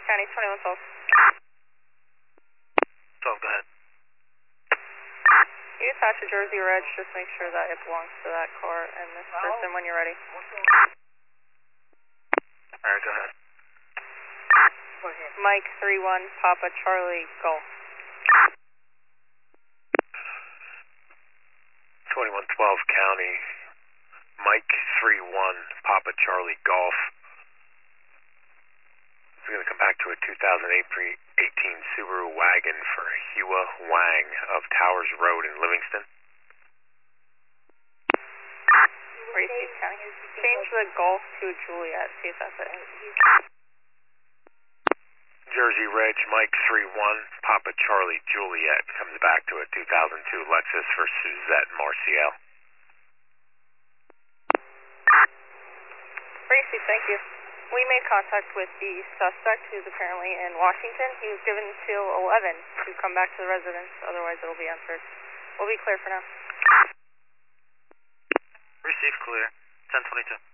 County 2112. 12, go ahead. You attach a Jersey Reg, just make sure that it belongs to that car and this person when you're ready. Alright, go ahead. Mike 31, Papa Charlie Golf. 2112 County, Mike 31, Papa Charlie Golf. We're going to come back to a 2018 Subaru wagon for Hua Wang of Towers Road in Livingston. Receive County. Change the Golf to a Juliet, see if that's it. Jersey Reg, Mike 31, Papa Charlie Juliet comes back to a 2002 Lexus for Suzette Marcial. Receive, thank you. We made contact with the suspect who's apparently in Washington. He was given till 11 to come back to the residence, otherwise it'll be answered. We'll be clear for now. Receive clear, 1022.